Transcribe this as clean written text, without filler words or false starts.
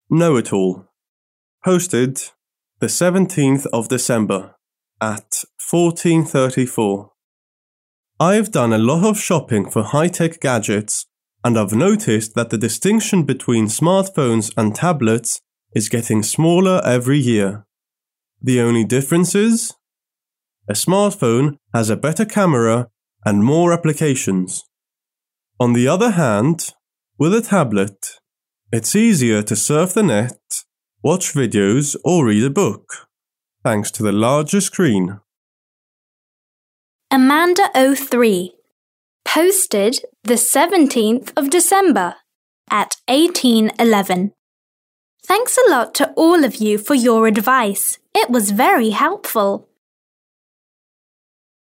Know-It-All. Posted the 17th of December at 14:34. I've done a lot of shopping for high-tech gadgets, and I've noticed that the distinction between smartphones and tablets is getting smaller every year. The only difference is a smartphone has a better camera and more applications. On the other hand, with a tablet, it's easier to surf the net, watch videos, or read a book, thanks to the larger screen. Amanda03. Posted the 17th of December at 18:11. Thanks a lot to all of you for your advice. It was very helpful.